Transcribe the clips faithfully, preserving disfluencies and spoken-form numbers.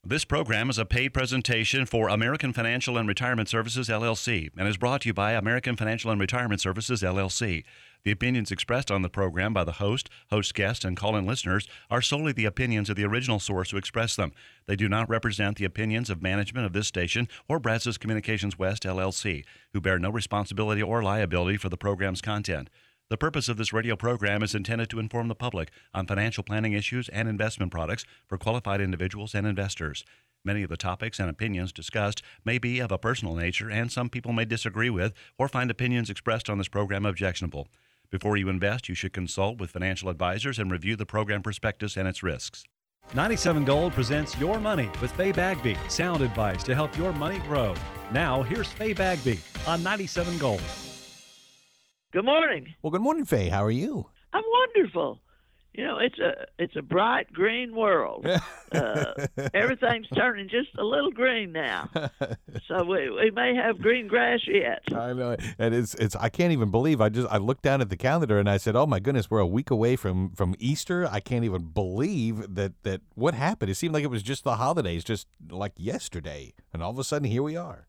This program is a paid presentation for American Financial and Retirement Services, L L C, and is brought to you by American Financial and Retirement Services, L L C. The opinions expressed on the program by the host, host guests, and call-in listeners are solely the opinions of the original source who expressed them. They do not represent the opinions of management of this station or Brazos Communications West, L L C, who bear no responsibility or liability for the program's content. The purpose of this radio program is intended to inform the public on financial planning issues and investment products for qualified individuals and investors. Many of the topics and opinions discussed may be of a personal nature, and some people may disagree with or find opinions expressed on this program objectionable. Before you invest, you should consult with financial advisors and review the program prospectus and its risks. ninety-seven Gold presents Your Money with Faye Bagby. Sound advice to help your money grow. Now, here's Faye Bagby on ninety-seven Gold. Good morning. Well, good morning, Faye. How are you? I'm wonderful. You know, it's a it's a bright green world. uh, everything's turning just a little green now, so we we may have green grass yet. I know, and it's it's. I can't even believe. I just I looked down at the calendar and I said, "Oh my goodness, we're a week away from, from Easter." I can't even believe that that what happened. It seemed like it was just the holidays, just like yesterday, and all of a sudden here we are.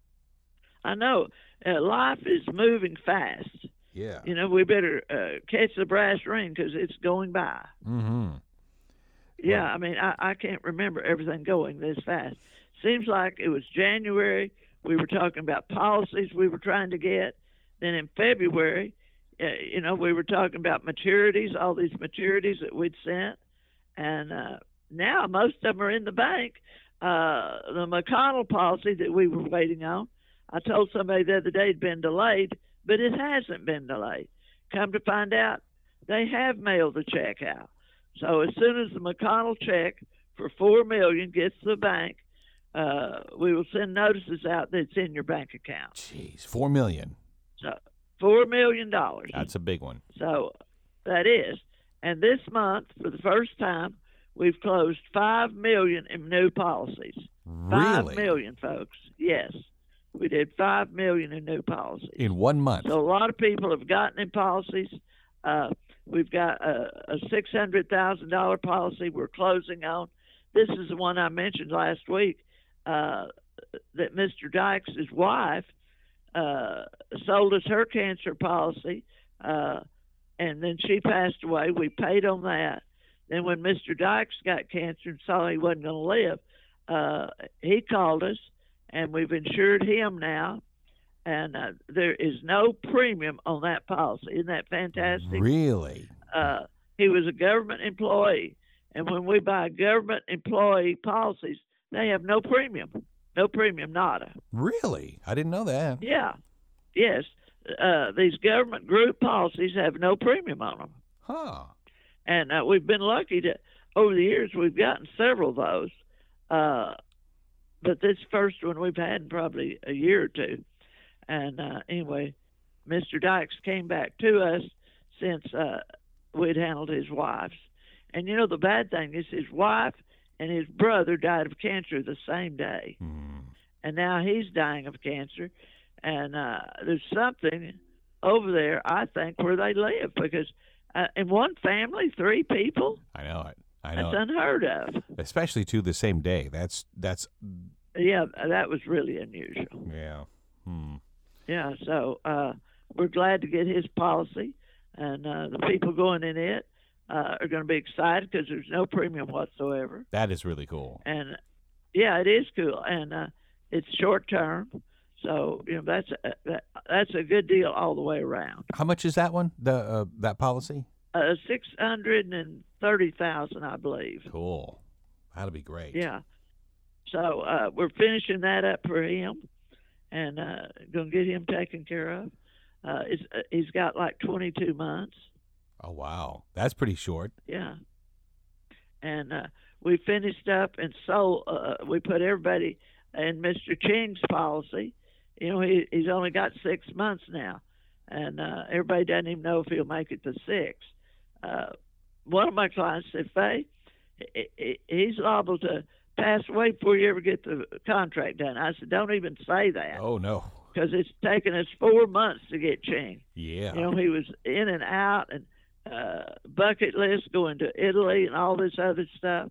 I know. Uh, life is moving fast. Yeah. You know, we better uh, catch the brass ring because it's going by. Mm-hmm. Yeah, Well, I mean, I, I can't remember everything going this fast. Seems like it was January. We were talking about policies we were trying to get. Then in February, uh, you know, we were talking about maturities, all these maturities that we'd sent. And uh, now most of them are in the bank. Uh, the McConnell policy that we were waiting on, I told somebody the other day it'd been delayed, but it hasn't been delayed. Come to find out, they have mailed the check out. So as soon as the McConnell check for four million dollars gets to the bank, uh, we will send notices out that it's in your bank account. Jeez, four million. So four million dollars. That's a big one. So that is. And this month, for the first time, we've closed five million dollars in new policies. Really? Five million, folks. Yes. We did five million dollars in new policies. In one month. So a lot of people have gotten in policies. Uh, we've got a, a six hundred thousand dollars policy we're closing on. This is the one I mentioned last week, uh, that Mister Dykes' wife uh, sold us her cancer policy, uh, and then she passed away. We paid on that. Then when Mister Dykes got cancer and saw he wasn't going to live, uh, he called us, and we've insured him now, and uh, there is no premium on that policy. Isn't that fantastic? Really? Uh, he was a government employee, and when we buy government employee policies, they have no premium, no premium, nada. Really? I didn't know that. Yeah, yes. Uh, these government group policies have no premium on them. Huh. And uh, we've been lucky to, over the years, we've gotten several of those. Uh, But this first one we've had in probably a year or two. And uh, anyway, Mister Dykes came back to us since uh, we'd handled his wife's. And, you know, the bad thing is his wife and his brother died of cancer the same day. Hmm. And now he's dying of cancer. And uh, there's something over there, I think, where they live. Because uh, in one family, three people, I know it. I know. that's unheard of. Especially to the same day. That's that's. Yeah, that was really unusual. Yeah. Hmm. Yeah, so uh, we're glad to get his policy, and uh, the people going in it uh, are going to be excited because there's no premium whatsoever. That is really cool. And yeah, it is cool, and uh, it's short term, so you know that's a, that, that's a good deal all the way around. How much is that one? The uh, that policy? Uh, Six hundred and thirty thousand, I believe. Cool. That'll be great. Yeah. So uh, we're finishing that up for him, and uh, going to get him taken care of. Uh, it's, uh, he's got like twenty-two months. Oh wow, that's pretty short. Yeah. And uh, we finished up and sold. Uh, we put everybody in Mister Ching's policy. You know, he, he's only got six months now, and uh, everybody doesn't even know if he'll make it to six. Uh, one of my clients said, Faye, he, he, he's liable to pass away before you ever get the contract done. I said, don't even say that. Oh no. Because it's taken us four months to get Ching. Yeah. You know, he was in and out and uh, bucket list going to Italy and all this other stuff.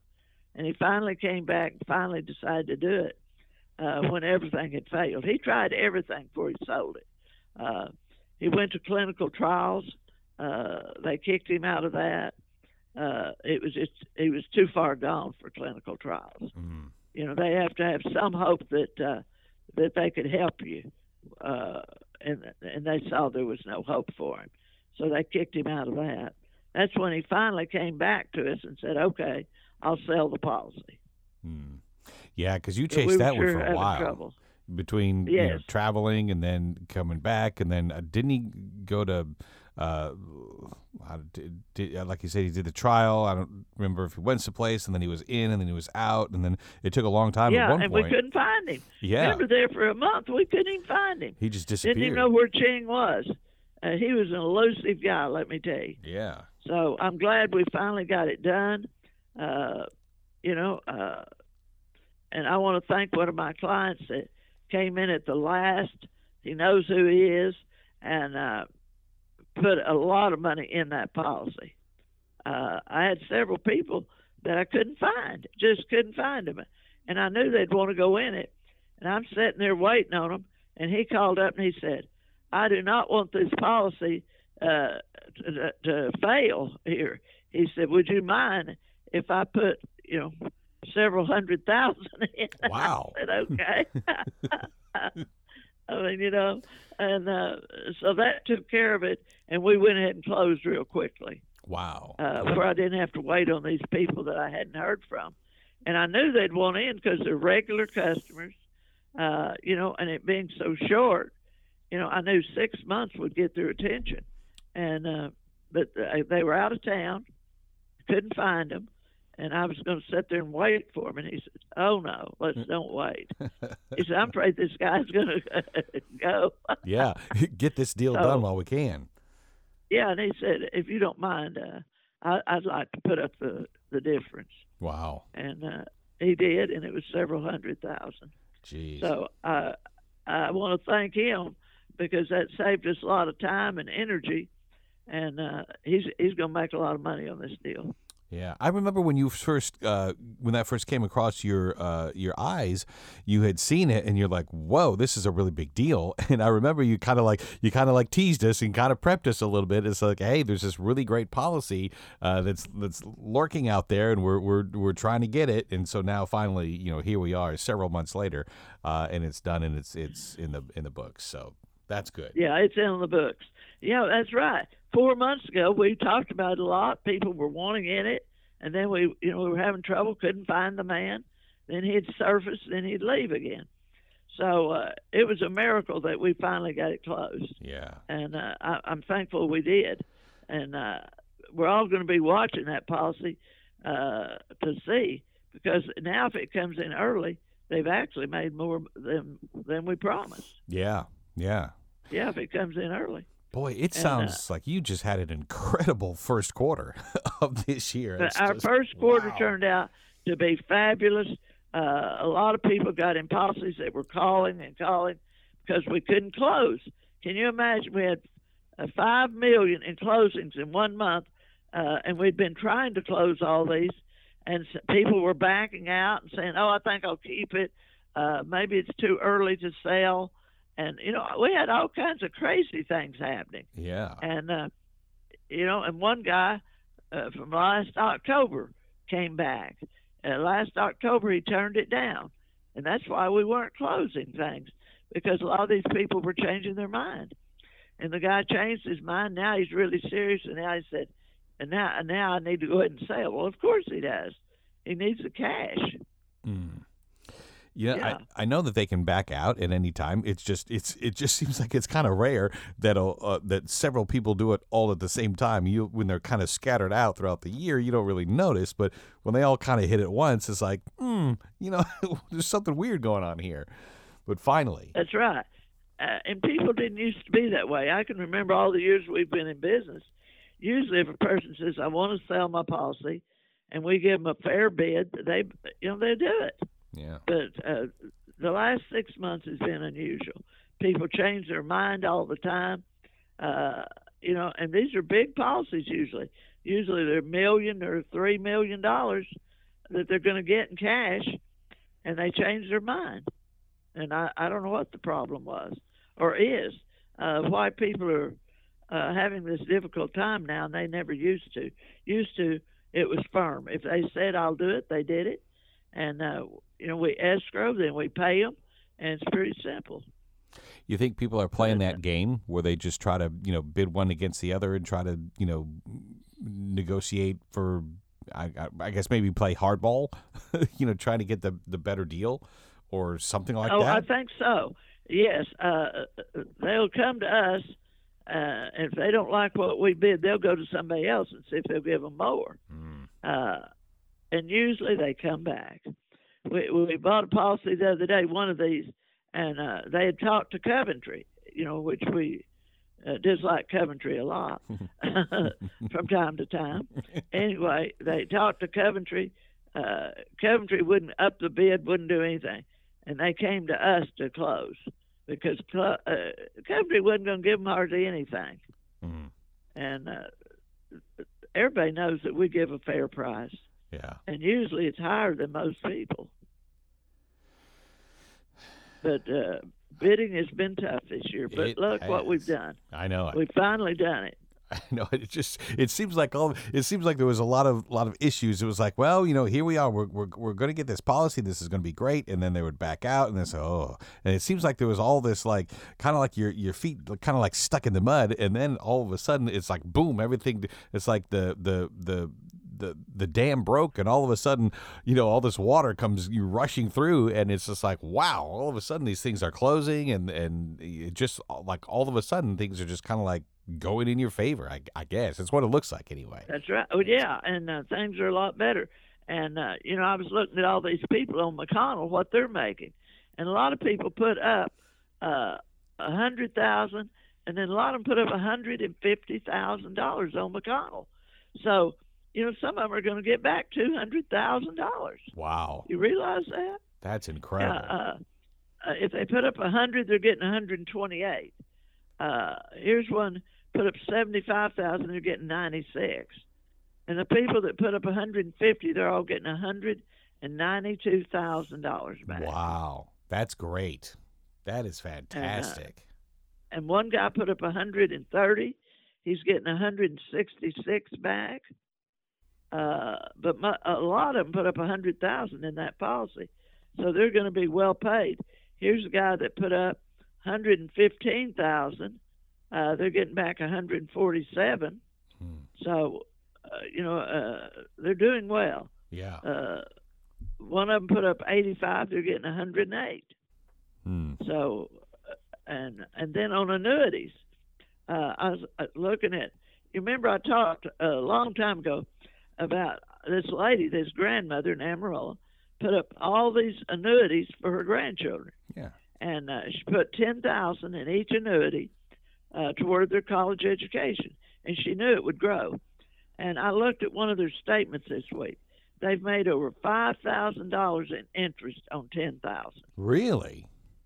and he finally came back and finally decided to do it uh, when everything had failed. He tried everything before he sold it. Uh, he went to clinical trials. Uh, they kicked him out of that. Uh, it was just he was too far gone for clinical trials. Mm. You know, they have to have some hope that uh, that they could help you, uh, and and they saw there was no hope for him, so they kicked him out of that. That's when he finally came back to us and said, "Okay, I'll sell the policy." Mm. Yeah, because you But chased we were that sure one for a having while. trouble. Between you know, Yes. traveling and then coming back, and then uh, didn't he go to, uh, how did, did, uh, like you said, he did the trial. I don't remember if he went someplace, and then he was in, and then he was out, and then it took a long time Yeah, at one and point. we couldn't find him. Yeah. Remember, there for a month, we couldn't even find him. He just Didn't disappeared. even know where Ching was. Uh, he was an elusive guy, let me tell you. Yeah. So I'm glad we finally got it done. Uh, you know, uh, and I want to thank one of my clients that came in at the last. He knows who he is, and uh, put a lot of money in that policy. Uh, I had several people that I couldn't find, just couldn't find them, and I knew they'd want to go in it. And I'm sitting there waiting on them, and he called up and he said, "I do not want this policy uh, to, to fail here." He said, "Would you mind if I put, you know, several hundred thousand in?" Wow. I said, "Okay." I mean, you know, and uh, so that took care of it, and we went ahead and closed real quickly. Wow. Uh, where I didn't have to wait on these people that I hadn't heard from. And I knew they'd want in because they're regular customers, uh, you know, and it being so short, you know, I knew six months would get their attention. And, uh, but they were out of town, couldn't find them, and I was going to sit there and wait for him. And he said, "Oh, no, let's don't wait." He said, "I'm afraid this guy's going to go." Yeah. Get this deal So- done while we can. Yeah, and he said, "If you don't mind, uh, I, I'd like to put up the, the difference." Wow. And uh, he did, and it was several hundred thousand. Jeez. So uh, I want to thank him because that saved us a lot of time and energy, and uh, he's he's going to make a lot of money on this deal. Yeah, I remember when you first, uh, when that first came across your uh, your eyes, you had seen it, and you're like, "Whoa, this is a really big deal." And I remember you kind of like you kind of like teased us and kind of prepped us a little bit. It's like, "Hey, there's this really great policy uh, that's that's lurking out there, and we're we're we're trying to get it." And so now, finally, you know, here we are, several months later, uh, and it's done, and it's it's in the in the books. So that's good. Yeah, it's in the books. Yeah, that's right. Four months ago, we talked about it a lot. People were wanting in it, and then we, you know, we were having trouble, couldn't find the man. Then he'd surface, then he'd leave again. So uh, it was a miracle that we finally got it closed, Yeah. and uh, I, I'm thankful we did. And uh, we're all going to be watching that policy uh, to see, because now if it comes in early, they've actually made more than than we promised. Yeah. Yeah. Yeah, if it comes in early. Boy, it And, uh, sounds like you just had an incredible first quarter of this year. But It's our just- first quarter wow. turned out to be fabulous. Uh, a lot of people got in policies that were calling and calling because we couldn't close. Can you imagine? We had uh, five million in closings in one month, uh, and we'd been trying to close all these, and s- people were backing out and saying, "Oh, I think I'll keep it. Uh, maybe it's too early to sell." And you know, we had all kinds of crazy things happening. Yeah. And uh, you know, and one guy uh, from last October came back. Uh, last October, he turned it down, and that's why we weren't closing things, because a lot of these people were changing their mind. And the guy changed his mind. Now he's really serious, and now he said, "And now, and now I need to go ahead and sell." Well, of course he does. He needs the cash. Mm. Yeah, Yeah. I, I know that they can back out at any time. It's just it's it just seems like it's kind of rare that uh, that several people do it all at the same time. You when they're kind of scattered out throughout the year, you don't really notice. But when they all kind of hit at once, it's like, hmm, you know, there's something weird going on here. But finally, That's right. Uh, and people didn't used to be that way. I can remember all the years we've been in business. Usually, if a person says, "I want to sell my policy," and we give them a fair bid, they, you know, they do it. yeah, But uh, the last six months has been unusual. People change their mind all the time, uh, you know, and these are big policies usually. Usually they're million or three million dollars that they're going to get in cash, and they change their mind. And I, I don't know what the problem was or is, uh, why people are uh, having this difficult time now, and they never used to. Used to, it was firm. If they said, I'll do it, they did it. And, uh, you know, we escrow, then we pay them, and it's pretty simple. You think people are playing that game where they just try to, you know, bid one against the other and try to, you know, negotiate for, I, I guess maybe play hardball, you know, trying to get the, the better deal or something like oh, that? I think so. Yes. Uh, they'll come to us, uh, and if they don't like what we bid, they'll go to somebody else and see if they'll give them more. Mm. Uh, and usually they come back. We, we bought a policy the other day, one of these, and uh, they had talked to Coventry, you know, which we uh, dislike Coventry a lot from time to time. Anyway, they talked to Coventry. Uh, Coventry wouldn't up the bid, wouldn't do anything, and they came to us to close because uh, Coventry wasn't going to give them hardly anything. Mm-hmm. And uh, everybody knows that we give a fair price. Yeah. And usually it's higher than most people. But uh, bidding has been tough this year. But It look has. what we've done. I know it. We've finally done it. I know it just it seems like all it seems like there was a lot of lot of issues. It was like, well, you know, here we are. We're we're we're going to get this policy. This is going to be great, and then they would back out, and then say, oh, and it seems like there was all this like kind of like your your feet kind of like stuck in the mud, and then all of a sudden it's like boom, everything. It's like the the the. The, the dam broke, and all of a sudden, you know, all this water comes you rushing through, and it's just like, wow, all of a sudden these things are closing, and and it just like all of a sudden things are just kind of like going in your favor. I, I guess it's what it looks like anyway. That's right. Oh yeah, and uh, things are a lot better. And uh, you know, I was looking at all these people on McConnell, what they're making, and a lot of people put up uh, a hundred thousand, and then a lot of them put up a hundred and fifty thousand dollars on McConnell. So. You know, some of them are going to get back two hundred thousand dollars. Wow. You realize that? That's incredible. Uh, uh, uh, if they put up one hundred, they're getting one hundred twenty-eight. Uh, here's one put up seventy-five thousand, they're getting ninety-six. And the people that put up one hundred fifty, they're all getting one hundred ninety-two thousand dollars back. Wow. That's great. That is fantastic. And, uh, and one guy put up one hundred thirty, he's getting one hundred sixty-six back. Uh, but my, a lot of them put up a hundred thousand in that policy, so they're going to be well paid. Here's a guy that put up one hundred and fifteen thousand. Uh, they're getting back one hundred and forty-seven. Hmm. So, uh, you know, uh, they're doing well. Yeah. Uh, one of them put up eighty-five. They're getting one hundred and eight. Hmm. So, and and then on annuities, uh, I was looking at. You remember I talked a long time ago about this lady, this grandmother in Amarillo, put up all these annuities for her grandchildren. Yeah. And uh, she put ten thousand in each annuity uh, toward their college education, and she knew it would grow. And I looked at one of their statements this week. They've made over five thousand dollars in interest on ten thousand. Really?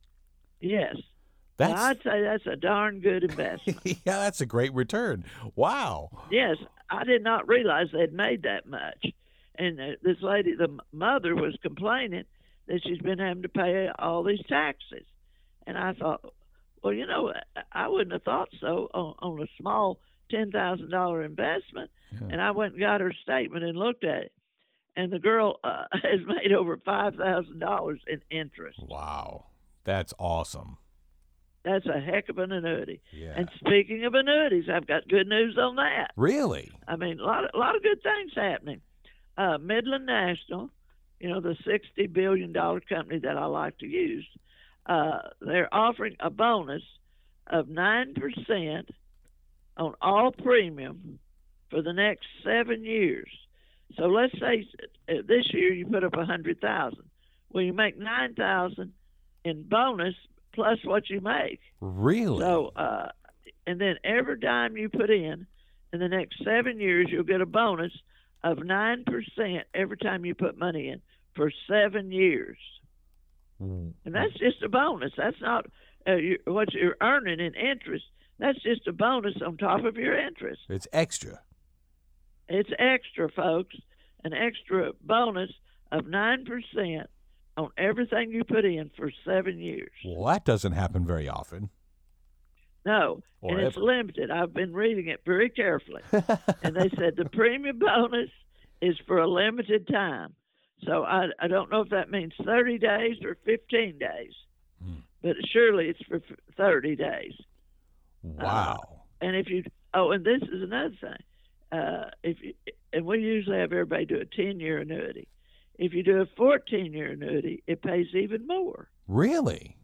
Yes. That's... Now, I'd say that's a darn good investment. Yeah, that's a great return. Wow. Yes, I did not realize they'd made that much. And uh, this lady, the mother, was complaining that she's been having to pay all these taxes. And I thought, well, you know, I wouldn't have thought so on, on a small ten thousand dollars investment. Yeah. And I went and got her statement and looked at it. And the girl uh, has made over five thousand dollars in interest. Wow. That's awesome. That's a heck of an annuity. Yeah. And speaking of annuities, I've got good news on that. Really? I mean, a lot of, a lot of good things happening. Uh, Midland National, you know, the sixty billion dollars company that I like to use, uh, they're offering a bonus of nine percent on all premium for the next seven years. So let's say this year you put up one hundred thousand dollars. Well, you make nine thousand dollars in bonus plus what you make. Really? So, uh, and then every dime you put in, in the next seven years, you'll get a bonus of nine percent every time you put money in for seven years. Mm. And that's just a bonus. That's not uh, you, what you're earning in interest. That's just a bonus on top of your interest. It's extra. It's extra, folks. An extra bonus of nine percent on everything you put in for seven years. Well, that doesn't happen very often. No, Or and it's ever. limited. I've been reading it very carefully. And they said the premium bonus is for a limited time. So I, I don't know if that means thirty days or fifteen days, Hmm. but surely it's for f- thirty days. Wow. Uh, and if you, oh, and this is another thing. Uh, if you, and we usually have everybody do a ten-year annuity. If you do a fourteen-year annuity, it pays even more. Really?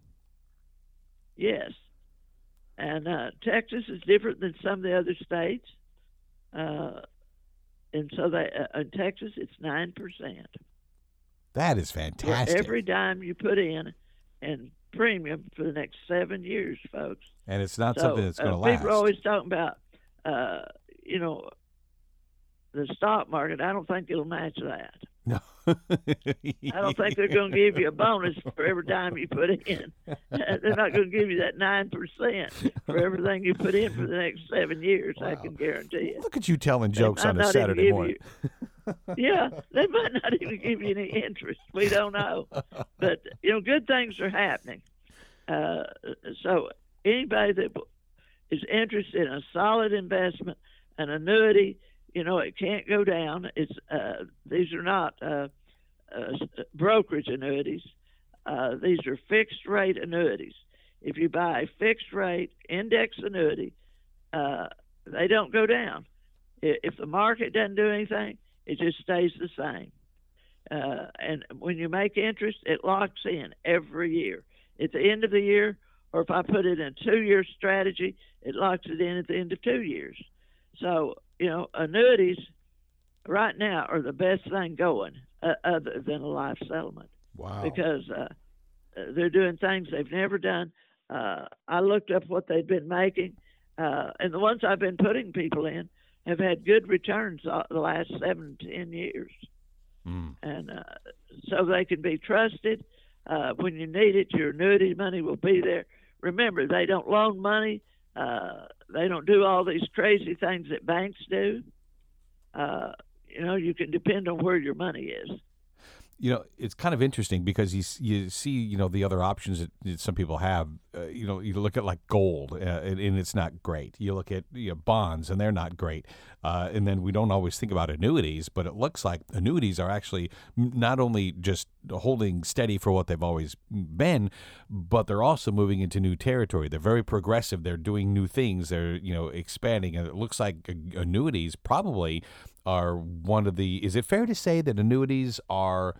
Yes. And uh, Texas is different than some of the other states. Uh, and so they, uh, in Texas, it's nine percent. That is For fantastic. every dime you put in and premium for the next seven years, folks. and it's not So, something that's going to uh, last. People are always talking about, uh, you know, the stock market. I don't think it'll match that. No. I don't think they're going to give you a bonus for every dime you put in. They're not going to give you that nine percent for everything you put in for the next seven years. I can guarantee it. Look at you telling They jokes might on a not even Saturday give morning. you- yeah, they might not even give you any interest. We don't know. But, you know, good things are happening. Uh, so anybody that is interested in a solid investment, an annuity, you know, it can't go down. It's uh, these are not uh, uh, brokerage annuities. Uh, these are fixed rate annuities. If you buy a fixed rate index annuity, uh, they don't go down. If the market doesn't do anything, it just stays the same. Uh, and when you make interest, it locks in every year. At the end of the year, or if I put it in a two-year strategy, it locks it in at the end of two years. So, you know, annuities right now are the best thing going uh, other than a life settlement. Wow. Because uh, they're doing things they've never done. Uh, I looked up what they've been making, uh, and the ones I've been putting people in have had good returns uh, the last seven to ten years. Mm. And uh, so they can be trusted. Uh, when you need it, your annuity money will be there. Remember, they don't loan money. Uh, they don't do all these crazy things that banks do. Uh, you know, you can depend on where your money is. You know, it's kind of interesting because you you see, you know, the other options that, that some people have. Uh, you know, you look at like gold, uh, and, and it's not great. You look at you know, bonds, and they're not great. Uh, and then we don't always think about annuities, but it looks like annuities are actually not only just holding steady for what they've always been, but they're also moving into new territory. They're very progressive. They're doing new things. They're you know expanding, and it looks like annuities probably are one of the. Is it fair to say that annuities are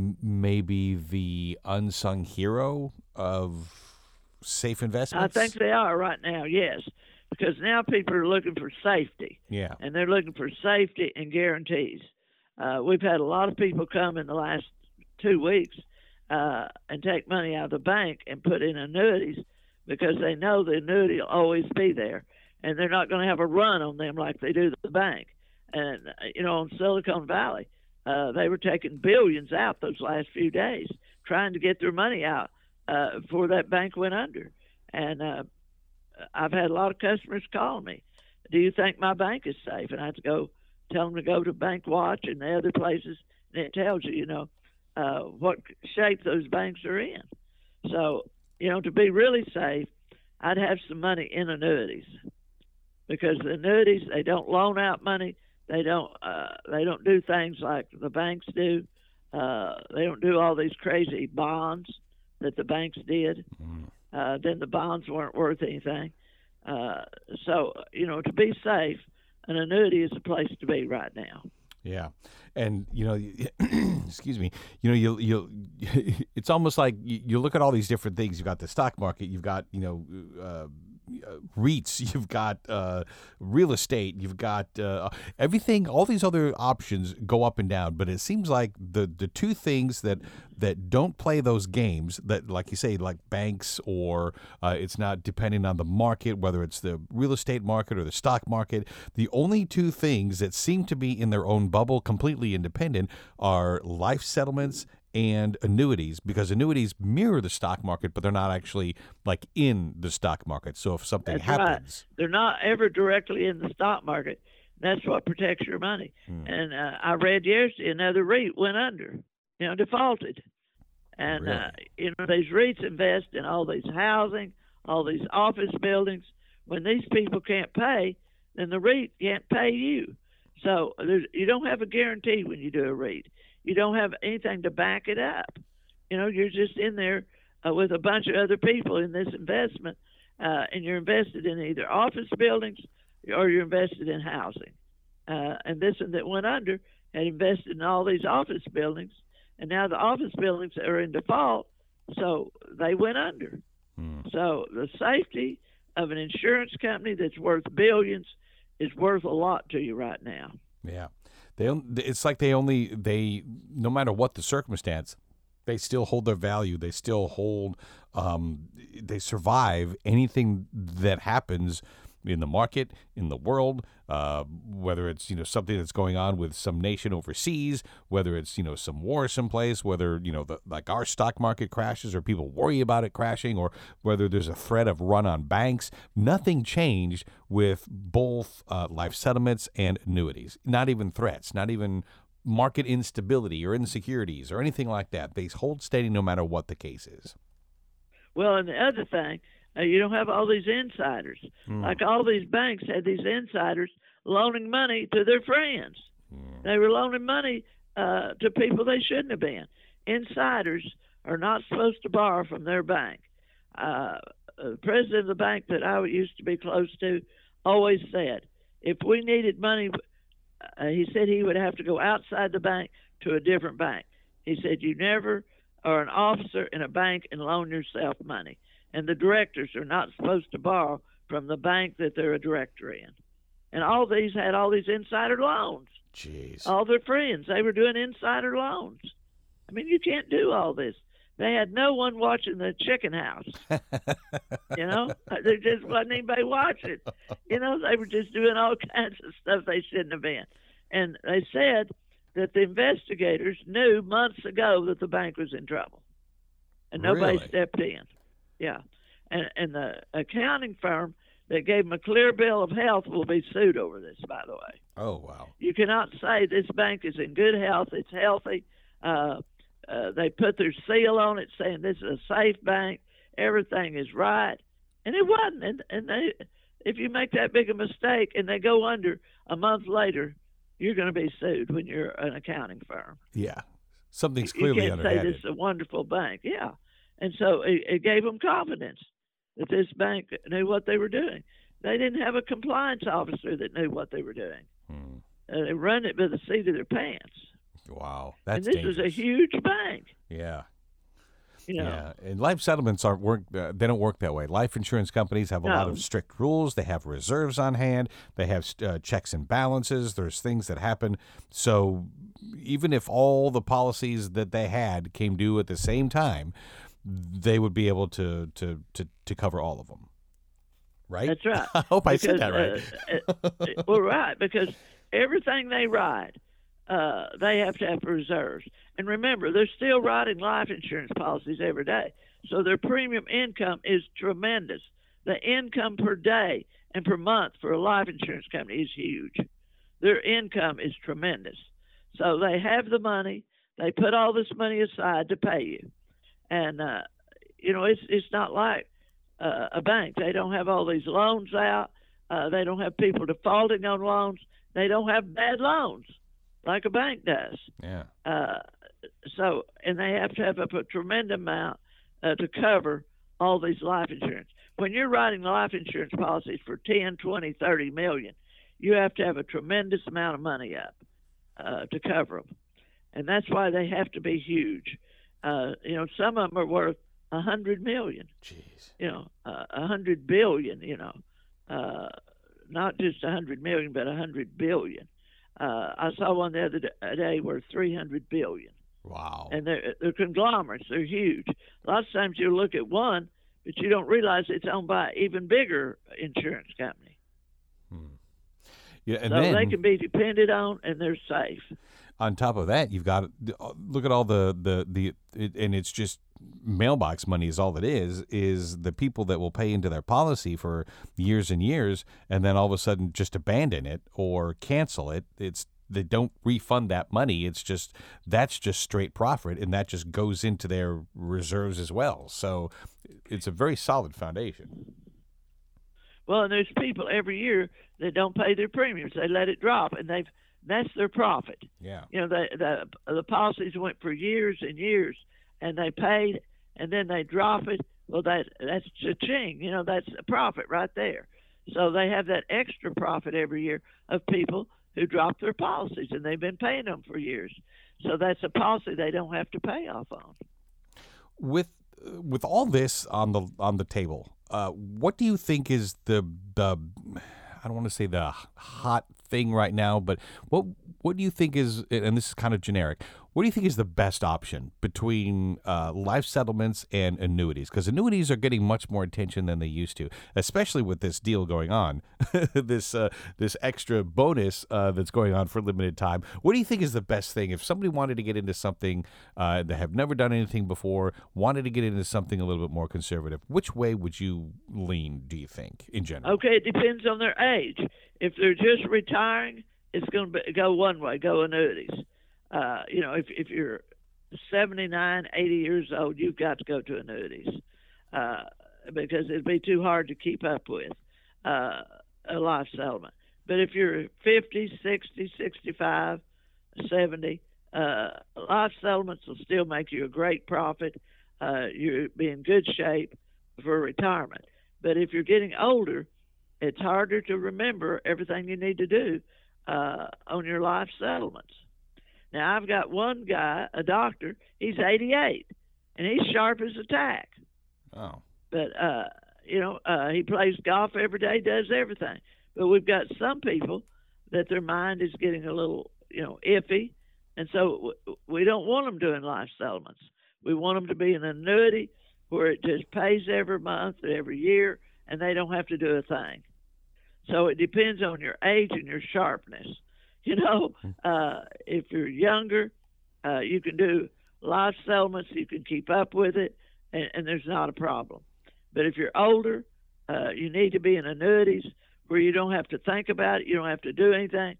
maybe the unsung hero of safe I investments? think they are right now, yes, because now people are looking for safety. Yeah. And they're looking for safety and guarantees. Uh, we've had a lot of people come in the last two weeks uh, and take money out of the bank and put in annuities because they know the annuity will always be there, and they're not going to have a run on them like they do the bank. And, you know, in Silicon Valley, uh, they were taking billions out those last few days trying to get their money out uh, before that bank went under. And uh, I've had a lot of customers call me, do you think my bank is safe? And I have to go tell them to go to Bank Watch and the other places, and it tells you, you know, uh, what shape those banks are in. So, you know, to be really safe, I'd have some money in annuities because the annuities, they don't loan out money. They don't. Uh, they don't do things like the banks do. Uh, they don't do all these crazy bonds that the banks did. Mm. Uh, then the bonds weren't worth anything. Uh, so you know, to be safe, an annuity is the place to be right now. Yeah, and you know, excuse me. You know, you you. It's almost like you, you look at all these different things. You've got the stock market. You've got you know. Uh, Uh, REITs, you've got uh, real estate, you've got uh, everything. All these other options go up and down, but it seems like the the two things that that don't play those games, that like you say, like banks, or uh, it's not depending on the market, whether it's the real estate market or the stock market. The only two things that seem to be in their own bubble, completely independent, are life settlements and annuities, because annuities mirror the stock market, but they're not actually like in the stock market. So if something That's happens, right. They're not ever directly in the stock market. That's what protects your money. Hmm. And uh, I read yesterday another REIT went under. you know, defaulted. And, Really? uh, you know, these REITs invest in all these housing, all these office buildings. When these people can't pay, then the REIT can't pay you. So there's, you don't have a guarantee when you do a REIT. You don't have anything to back it up. You know, you're just in there uh, with a bunch of other people in this investment, uh, and you're invested in either office buildings or you're invested in housing. Uh, and this one that went under had invested in all these office buildings, and now the office buildings are in default, so they went under. Hmm. So the safety of an insurance company that's worth billions is worth a lot to you right now. Yeah. They, it's like they only, they, no matter what the circumstance, they still hold their value. They still hold, um, they survive anything that happens in the market, in the world, uh, whether it's, you know, something that's going on with some nation overseas, whether it's, you know, some war someplace, whether, you know, the, like our stock market crashes or people worry about it crashing, or whether there's a threat of run on banks. Nothing changed with both uh, life settlements and annuities. Not even threats, not even market instability or insecurities or anything like that. They hold steady no matter what the case is. Well, and the other thing, Uh, you don't have all these insiders. Mm. Like all these banks had these insiders loaning money to their friends. Mm. They were loaning money uh, to people they shouldn't have been. Insiders are not supposed to borrow from their bank. Uh, the president of the bank that I used to be close to always said, if we needed money, uh, he said he would have to go outside the bank to a different bank. He said, you never are an officer in a bank and loan yourself money. And the directors are not supposed to borrow from the bank that they're a director in. And all these had all these insider loans. Jeez. All their friends, they were doing insider loans. I mean, you can't do all this. They had no one watching the chicken house. You know, there just wasn't anybody watching. You know, they were just doing all kinds of stuff they shouldn't have been. And they said that the investigators knew months ago that the bank was in trouble. And nobody Really? stepped in. Yeah, and and the accounting firm that gave them a clear bill of health will be sued over this, by the way. Oh, wow. You cannot say this bank is in good health, it's healthy. Uh, uh, they put their seal on it saying this is a safe bank, everything is right, and it wasn't. And, and they, if you make that big a mistake and they go under a month later, you're going to be sued when you're an accounting firm. Yeah. Something's You clearly can't say underhanded. this is a wonderful bank. Yeah. And so it, it gave them confidence that this bank knew what they were doing. They didn't have a compliance officer that knew what they were doing. Hmm. Uh, they run it by the seat of their pants. Wow. That's and this dangerous. is a huge bank. Yeah. You know. Yeah, and life settlements aren't work. Uh, they don't work that way. Life insurance companies have a lot No. of strict rules. They have reserves on hand. They have uh, checks and balances. There's things that happen. So even if all the policies that they had came due at the same time, they would be able to to to, to cover all of them. Right? That's right. I hope I said Because, that right. uh, uh, well, right, because everything they write, uh, they have to have reserves. And remember, they're still writing life insurance policies every day. So their premium income is tremendous. The income per day and per month for a life insurance company is huge. Their income is tremendous. So they have the money. They put all this money aside to pay you. And, uh, you know, it's it's not like uh, a bank. They don't have all these loans out. Uh, they don't have people defaulting on loans. They don't have bad loans like a bank does. Yeah. Uh, so, and they have to have up a tremendous amount uh, to cover all these life insurance. When you're writing life insurance policies for ten, twenty, thirty million, you have to have a tremendous amount of money up uh, to cover them. And that's why they have to be huge. Uh, you know, some of them are worth a hundred million. Jeez. You know, a uh, hundred billion. You know, uh, not just a hundred million, but a hundred billion. Uh, I saw one the other day worth three hundred billion. Wow. And they're they're conglomerates. They're huge. Lots of times you look at one, but you don't realize it's owned by an even bigger insurance company. Hmm. Yeah, and so then they can be depended on, and they're safe. On top of that, you've got look at all the the the it, and it's just mailbox money is all it is is the people that will pay into their policy for years and years and then all of a sudden just abandon it or cancel it. It's they don't refund that money. It's just that's just straight profit, and that just goes into their reserves as well. So it's a very solid foundation. Well, and there's people every year that don't pay their premiums. They let it drop, and they've that's their profit. Yeah. You know, the the the policies went for years and years, and they paid, and then they drop it. Well, that that's cha-ching. You know, that's a profit right there. So they have that extra profit every year of people who drop their policies, and they've been paying them for years. So that's a policy they don't have to pay off on. With with all this on the on the table, uh, what do you think is the the I don't want to say the hot thing right now, but what what do you think is, and this is kind of generic, what do you think is the best option between uh, life settlements and annuities? Because annuities are getting much more attention than they used to, especially with this deal going on, this uh, this extra bonus uh, that's going on for a limited time. What do you think is the best thing? If somebody wanted to get into something uh, that have never done anything before, wanted to get into something a little bit more conservative, which way would you lean, do you think, in general? Okay, it depends on their age. If they're just retiring, it's going to go one way, go annuities. Uh, you know, if if you're seventy-nine, eighty years old, you've got to go to annuities uh, because it'd be too hard to keep up with uh, a life settlement. But if you're fifty, sixty, sixty-five, seventy, uh, life settlements will still make you a great profit. Uh, you'll be in good shape for retirement. But if you're getting older, it's harder to remember everything you need to do uh, on your life settlements. Now, I've got one guy, a doctor, he's eighty-eight, and he's sharp as a tack. Oh. But, uh, you know, uh, he plays golf every day, does everything. But we've got some people that their mind is getting a little, you know, iffy, and so w- we don't want them doing life settlements. We want them to be an annuity where it just pays every month, every year, and they don't have to do a thing. So it depends on your age and your sharpness. You know, uh, if you're younger, uh, you can do life settlements, you can keep up with it, and, and there's not a problem. But if you're older, uh, you need to be in annuities where you don't have to think about it, you don't have to do anything.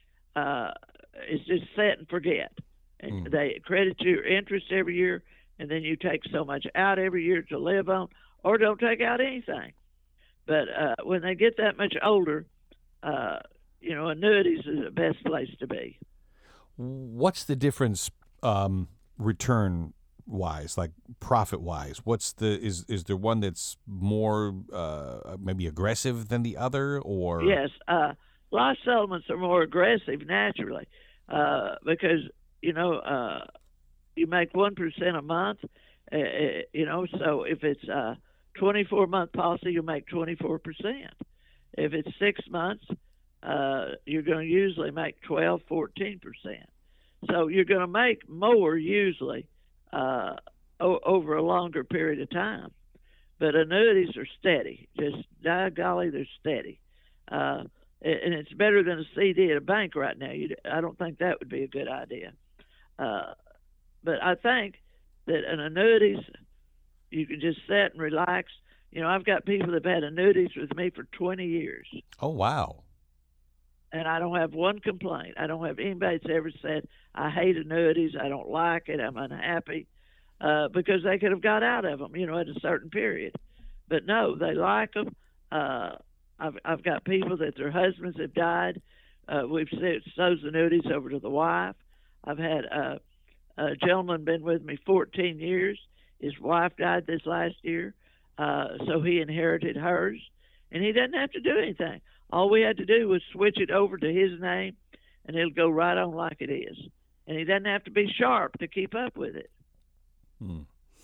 Uh, it's just set and forget. And mm. they credit your interest every year, and then you take so much out every year to live on, or don't take out anything. But uh, when they get that much older, uh, you know, annuities is the best place to be. What's the difference um, return-wise, like profit-wise? What's the is is there one that's more uh, maybe aggressive than the other, or? Yes, uh, life settlements are more aggressive naturally uh, because you know uh, you make one percent a month. Uh, you know, so if it's a twenty-four month policy, you make twenty-four percent. If it's six months. Uh, you're going to usually make twelve, fourteen percent. So you're going to make more usually uh, o- over a longer period of time. But annuities are steady. Just, by golly, they're steady. Uh, and it's better than a C D at a bank right now. You, I don't think that would be a good idea. Uh, but I think that an annuities, you can just sit and relax. You know, I've got people that have had annuities with me for twenty years. Oh, wow. And I don't have one complaint. I don't have anybody that's ever said, I hate annuities, I don't like it, I'm unhappy, uh, because they could have got out of them, you know, at a certain period. But no, they like them. Uh, I've, I've got people that their husbands have died. Uh, we've sent those annuities over to the wife. I've had uh, a gentleman been with me fourteen years. His wife died this last year, uh, so he inherited hers, and he doesn't have to do anything. All we had to do was switch it over to his name, and it'll go right on like it is. And he doesn't have to be sharp to keep up with it. Hmm.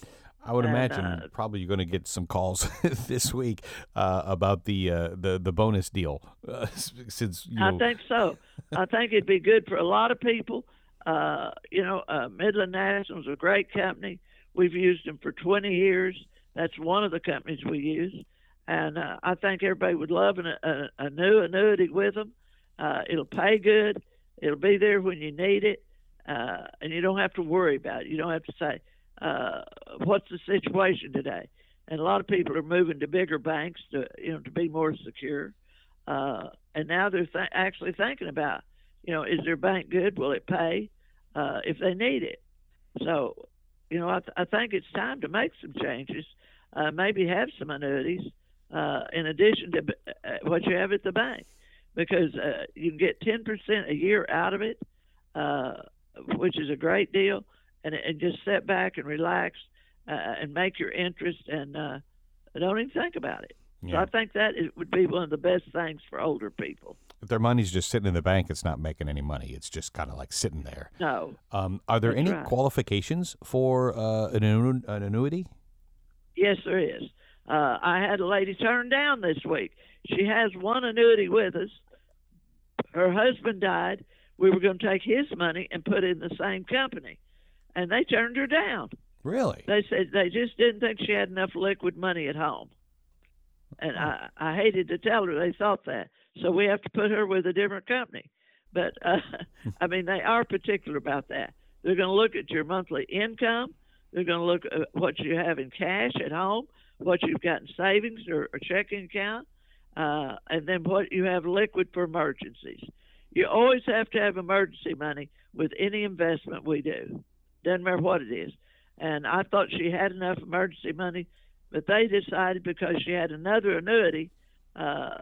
I would and, imagine uh, probably you're going to get some calls this week uh, about the uh, the the bonus deal. Uh, since you know... I think so. I think it'd be good for a lot of people. Uh, you know, uh, Midland National is a great company. We've used them for twenty years. That's one of the companies we use. And uh, I think everybody would love an, a, a new annuity with them. Uh, it'll pay good. It'll be there when you need it. Uh, and you don't have to worry about it. You don't have to say, uh, what's the situation today? And a lot of people are moving to bigger banks to, you know, to be more secure. Uh, and now they're th- actually thinking about You know, is their bank good? Will it pay uh, if they need it? So, you know, I, th- I think it's time to make some changes. Uh, maybe have some annuities uh, in addition to uh, what you have at the bank, because uh, you can get ten percent a year out of it, uh, which is a great deal, and, and just sit back and relax uh, and make your interest, and uh, don't even think about it. Yeah. So I think that is, would be one of the best things for older people. If their money's just sitting in the bank, it's not making any money. It's just kind of like sitting there. No. Um, are there That's any right. qualifications for uh, an, annu- an annuity? Yes, there is. Uh, I had a lady turn down this week. She has one annuity with us. Her husband died. We were going to take his money and put it in the same company, and they turned her down. Really? They said they just didn't think she had enough liquid money at home. And I, I hated to tell her they thought that. So we have to put her with a different company. But, uh, I mean, they are particular about that. They're going to look at your monthly income. They're going to look at what you have in cash at home, what you've got in savings or a checking account, uh, and then what you have liquid for emergencies. You always have to have emergency money with any investment we do. Doesn't matter what it is. And I thought she had enough emergency money, but they decided because she had another annuity uh,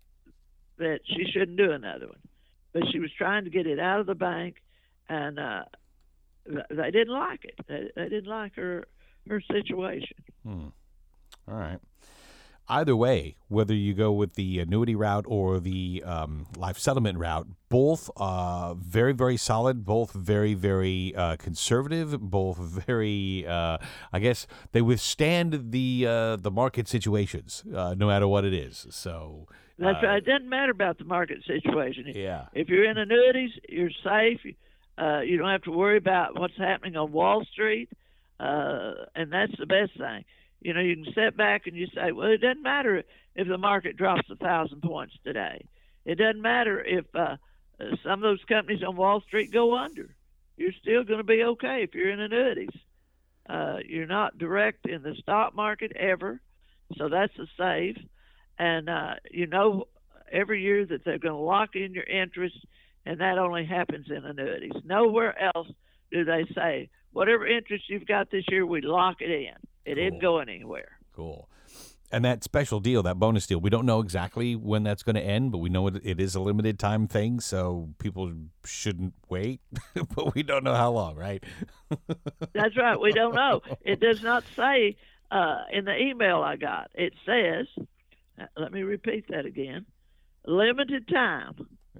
that she shouldn't do another one. But she was trying to get it out of the bank, and uh, they didn't like it. They, they didn't like her her situation. Hmm. All right. Either way, whether you go with the annuity route or the um, life settlement route, both uh, very, very solid, both very, very uh, conservative, both very, uh, I guess, they withstand the uh, the market situations, uh, no matter what it is. So That's uh, right. It doesn't matter about the market situation. Yeah. If you're in annuities, you're safe. Uh, you don't have to worry about what's happening on Wall Street, uh, and that's the best thing. You know, you can sit back and you say, well, it doesn't matter if the market drops a thousand points today. It doesn't matter if uh, some of those companies on Wall Street go under. You're still going to be okay if you're in annuities. Uh, you're not direct in the stock market ever, so that's a save. And uh, you know every year that they're going to lock in your interest, and that only happens in annuities. Nowhere else do they say, whatever interest you've got this year, we lock it in. It Cool. isn't going anywhere. Cool. And that special deal, that bonus deal, we don't know exactly when that's going to end, but we know it, it is a limited time thing, so people shouldn't wait, but we don't know how long, right? That's right. We don't know. It does not say uh, in the email I got. It says, let me repeat that again, limited time.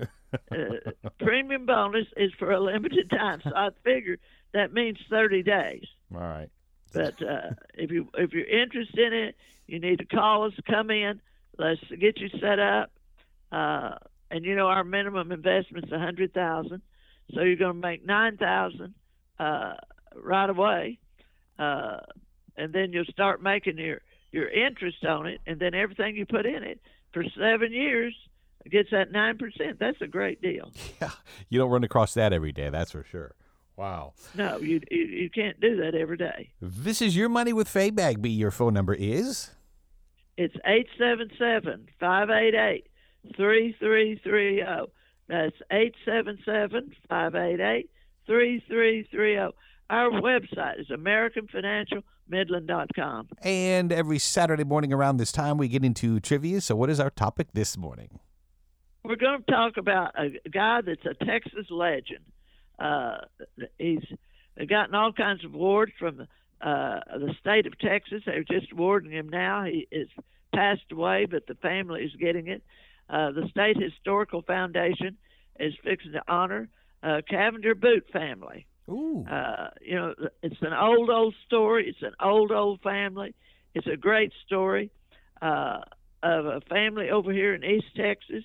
Uh, premium bonus is for a limited time, so I figured that means thirty days. All right. But uh, if you if you're interested in it, you need to call us, come in, let's get you set up. Uh, and you know our minimum investment's a hundred thousand, so you're going to make nine thousand uh, right away, uh, and then you'll start making your your interest on it, and then everything you put in it for seven years gets that nine percent. That's a great deal. Yeah, you don't run across that every day, that's for sure. Wow. No, you, you you can't do that every day. This is Your Money with Faye Bagby. Your phone number is? It's eight seven seven, five eight eight, three three three zero. That's eight seven seven, five eight eight, three three three zero. Our website is american financial midland dot com. And every Saturday morning around this time, we get into trivia. So what is our topic this morning? We're going to talk about a guy that's a Texas legend. Uh, he's gotten all kinds of awards from uh, the state of Texas. They're just awarding him now. He is passed away, but the family is getting it. Uh, the State Historical Foundation is fixing to honor uh, Cavender Boot family. Ooh. Uh, you know, it's an old, old story. It's an old, old family. It's a great story uh, of a family over here in East Texas.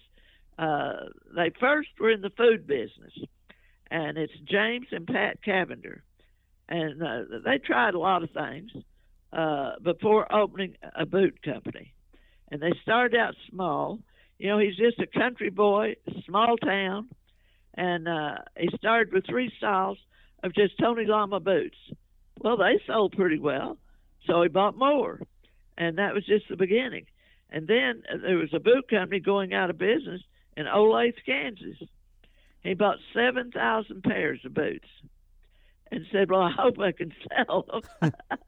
Uh, they first were in the food business. And it's James and Pat Cavender. And uh, they tried a lot of things uh, before opening a boot company. And they started out small. You know, he's just a country boy, small town. And uh, he started with three styles of just Tony Lama boots. Well, they sold pretty well, so he bought more. And that was just the beginning. And then there was a boot company going out of business in Olathe, Kansas. He bought seven thousand pairs of boots and said, well, I hope I can sell them.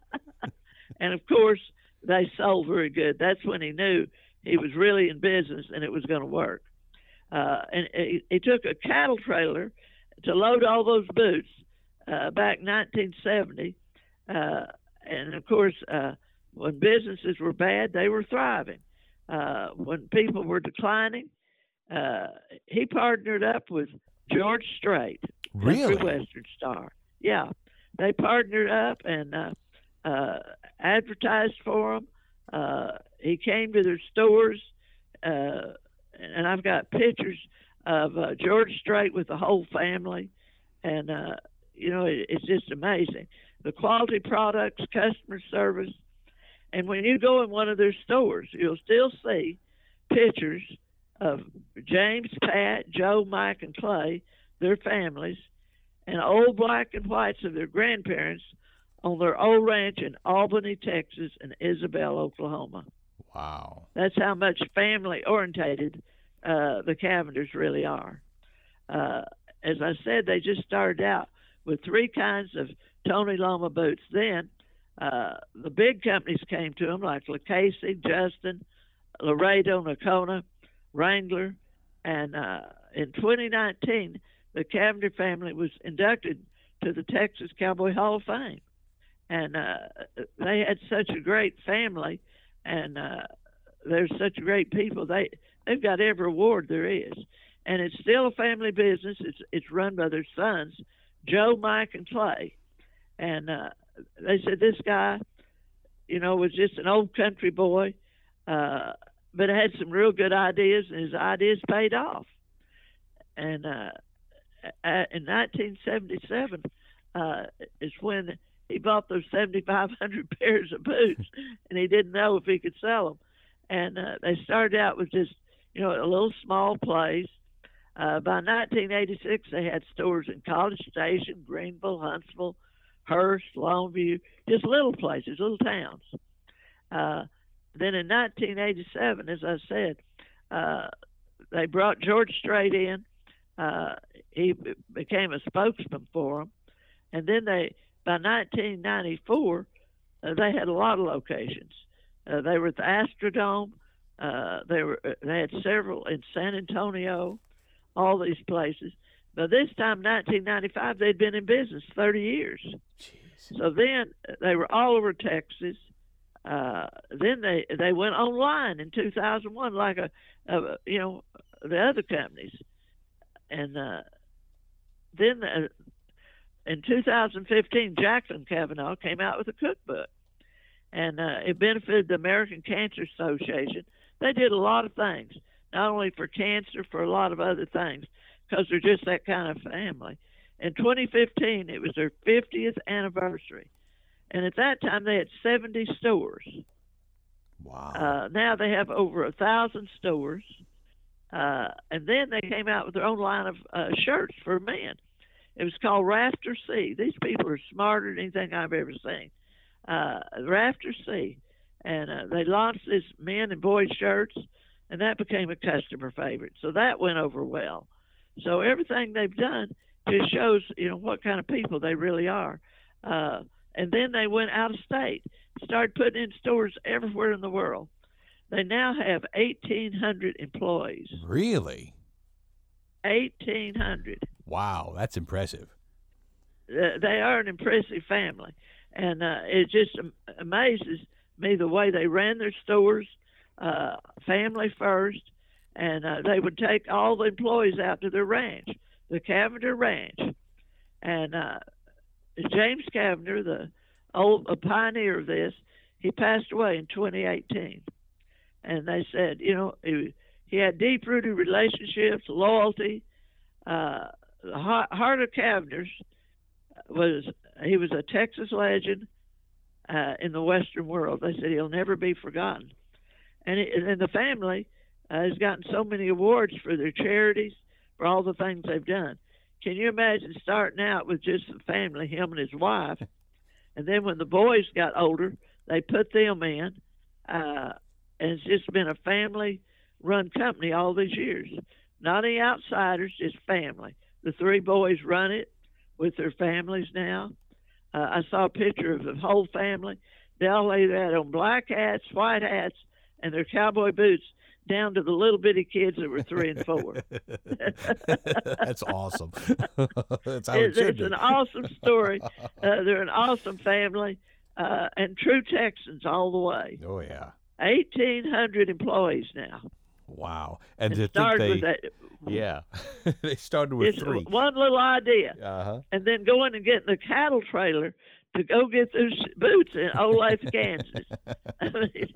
And, of course, they sold very good. That's when he knew he was really in business and it was going to work. Uh, and he, he took a cattle trailer to load all those boots uh, back in nineteen seventy. Uh, and, of course, uh, when businesses were bad, they were thriving. Uh, when people were declining, uh, he partnered up with George Strait, Really? country western star. Yeah, they partnered up and uh, uh, advertised for him. Uh, he came to their stores, uh, and I've got pictures of uh, George Strait with the whole family, and uh, you know it, it's just amazing. The quality products, customer service, and when you go in one of their stores, you'll still see pictures of James, Pat, Joe, Mike, and Clay, their families, and old black and whites of their grandparents on their old ranch in Albany, Texas, and Isabel, Oklahoma. Wow. That's how much family-orientated uh, the Cavenders really are. Uh, as I said, they just started out with three kinds of Tony Loma boots. Then uh, the big companies came to them, like Lucchese, Justin, Laredo, Nakona, Wrangler, and uh, in twenty nineteen, the Cavender family was inducted to the Texas Cowboy Hall of Fame. And uh, they had such a great family, and uh, they're such great people. They, they've got every award there is. And it's still a family business. It's, it's run by their sons, Joe, Mike, and Clay. And uh, they said this guy, you know, was just an old country boy, uh, but had some real good ideas, and his ideas paid off. And uh, in nineteen seventy-seven uh, is when he bought those seventy-five hundred pairs of boots, and he didn't know if he could sell them. And uh, they started out with just, you know, a little small place. Uh, by nineteen eighty-six, they had stores in College Station, Greenville, Huntsville, Hearst, Longview, just little places, little towns. Uh, then in nineteen eighty-seven, as I said, uh, they brought George Strait in. Uh, he b- became a spokesman for them. And then they, by nineteen ninety-four, uh, they had a lot of locations. Uh, they were at the Astrodome. Uh, they were they had several in San Antonio, all these places. By this time, nineteen ninety-five, they'd been in business thirty years. Jeez. So then they were all over Texas. Uh, then they they went online in two thousand one, like a, a you know the other companies, and uh, then uh, in two thousand fifteen, Jacqueline Kavanaugh came out with a cookbook, and uh, it benefited the American Cancer Association. They did a lot of things, not only for cancer, for a lot of other things, because they're just that kind of family. In twenty fifteen, it was their fiftieth anniversary. And at that time, they had seventy stores. Wow. Uh, now they have over a thousand stores. Uh, and then they came out with their own line of uh, shirts for men. It was called Rafter C. These people are smarter than anything I've ever seen. Uh, Rafter C. And uh, they launched this men and boys shirts, and that became a customer favorite. So that went over well. So everything they've done just shows, you know, what kind of people they really are. Uh, and then they went out of state, started putting in stores everywhere in the world. They now have eighteen hundred employees. Really? eighteen hundred. Wow, that's impressive. Uh, they are an impressive family. And uh, it just am- amazes me the way they ran their stores, uh, family first, and uh, they would take all the employees out to their ranch, the Cavender Ranch. And uh, James Cavender, the old a pioneer of this, he passed away in twenty eighteen. And they said, you know, he, he had deep-rooted relationships, loyalty. Uh, the heart of Cavender's was, he was a Texas legend uh, in the Western world. They said he'll never be forgotten. And, it, and the family uh, has gotten so many awards for their charities, for all the things they've done. Can you imagine starting out with just the family, him and his wife, and then when the boys got older, they put them in, uh, and it's just been a family-run company all these years. Not any outsiders, just family. the three boys run it with their families now. Uh, I saw a picture of the whole family. They all lay that on black hats, white hats, and their cowboy boots, down to the little bitty kids that were three and four. That's awesome. That's how it, it should it's be. an awesome story. Uh, they're an awesome family, uh, and true Texans all the way. Oh yeah, eighteen hundred employees now. Wow! And It to think started they, with that. yeah, they started with It's three. one little idea, Uh-huh. and then going and getting the cattle trailer to go get those boots in Olathe, Kansas. I mean,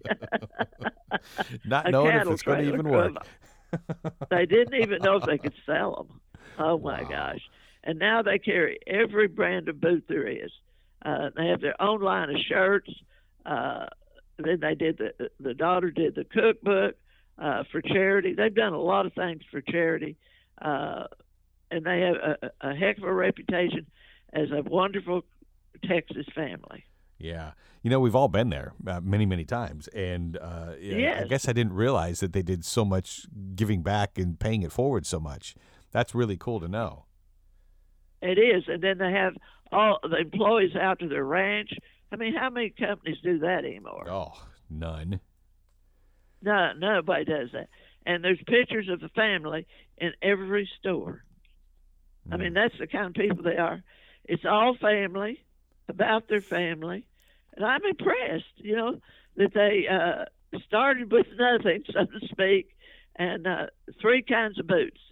Not a knowing if cattle it's going to trailer even from- work. They didn't even know if they could sell them. Oh my Wow. gosh! And now they carry every brand of boot there is. Uh, they have their own line of shirts. Uh, then they did the the daughter did the cookbook uh, for charity. They've done a lot of things for charity, uh, and they have a, a heck of a reputation as a wonderful Texas family. Yeah. You know, we've all been there uh, many, many times. And uh, yeah, I Yes. guess I didn't realize that they did so much giving back and paying it forward so much. That's really cool to know. It is, and then they have all the employees out to their ranch. I mean, how many companies do that anymore? Oh, none. No, nobody does that. And there's pictures of the family in every store. I mean, that's the kind of people they are. It's all family, about their family. And I'm impressed, you know, that they uh, started with nothing, so to speak, and uh, three kinds of boots.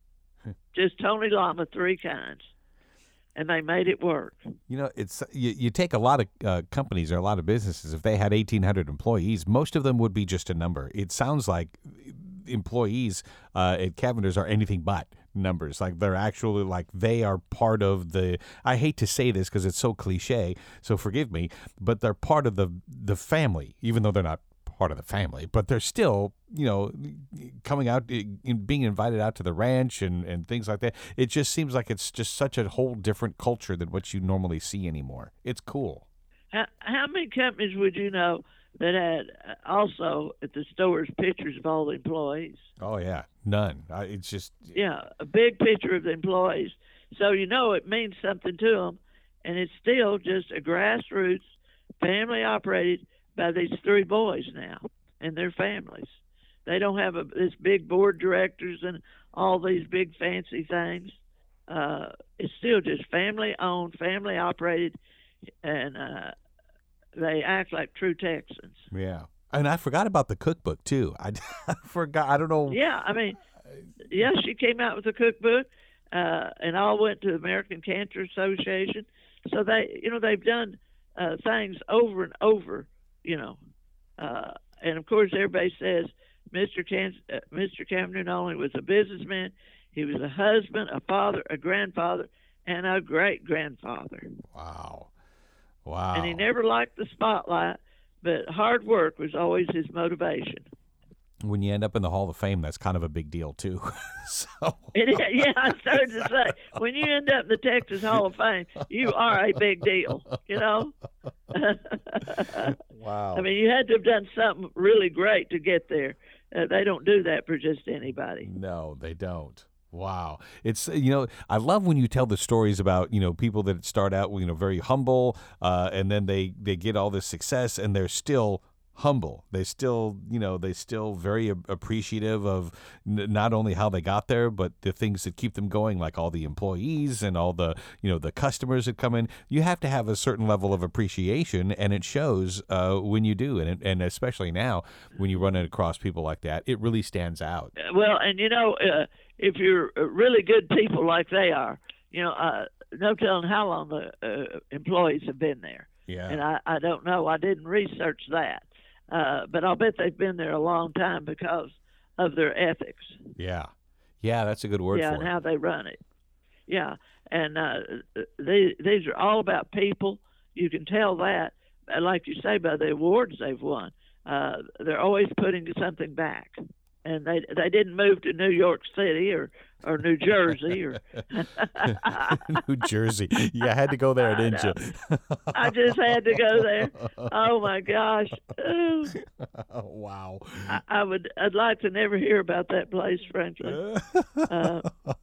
Just Tony Lama, three kinds. And they made it work. You know, it's you, you take a lot of uh, companies or a lot of businesses, if they had eighteen hundred employees, most of them would be just a number. It sounds like employees uh, at Cavender's are anything but numbers. Like they're actually like they are part of the, I hate to say this because it's so cliche, so forgive me, but they're part of the the family, even though they're not part of the family, but they're still, you know, coming out, in, being invited out to the ranch and, and things like that. It just seems like it's just such a whole different culture than what you normally see anymore. It's cool. How, how many companies would you know that had also at the stores pictures of all the employees? Oh, yeah. None. I, it's just... Yeah, a big picture of the employees. So you know it means something to them, and it's still just a grassroots, family-operated by these three boys now and their families. They don't have a, this big board directors and all these big fancy things. Uh, it's still just family-owned, family-operated, and uh, they act like true Texans. Yeah. And I forgot about the cookbook, too. I, I forgot. I don't know. Yeah, I mean, yeah, she came out with a cookbook, uh, and all went to the American Cancer Association. So they, you know, they've done uh, things over and over, you know. Uh, and, of course, everybody says Mister Can- uh, Mister Cavender not only was a businessman, he was a husband, a father, a grandfather, and a great-grandfather. Wow. Wow. And he never liked the spotlight, but hard work was always his motivation. When you end up in the Hall of Fame, that's kind of a big deal, too. so It is, yeah, I started to say, when you end up in the Texas Hall of Fame, you are a big deal, you know? Wow. I mean, you had to have done something really great to get there. Uh, they don't do that for just anybody. No, they don't. Wow. It's, you know, I love when you tell the stories about, you know, people that start out, you know, very humble, uh, and then they, they get all this success and they're still humble. They still, you know, they still very appreciative of n- not only how they got there, but the things that keep them going, like all the employees and all the, you know, the customers that come in. You have to have a certain level of appreciation, and it shows uh, when you do. And, it, and especially now when you run across people like that, it really stands out. Well, and, you know, uh, if you're really good people like they are, you know, uh, no telling how long the uh, employees have been there. Yeah. And I, I don't know. I didn't research that. Uh, but I'll bet they've been there a long time because of their ethics. Yeah. Yeah, that's a good word yeah, for and it. how they run it. Yeah, and uh, they, these are all about people. You can tell that, like you say, by the awards they've won. Uh, they're always putting something back. And they they didn't move to New York City or or New Jersey or New Jersey. Yeah, I had to go there, didn't you? I just had to go there. Oh my gosh! Oh, wow. I, I would. I'd like to never hear about that place, frankly. Uh,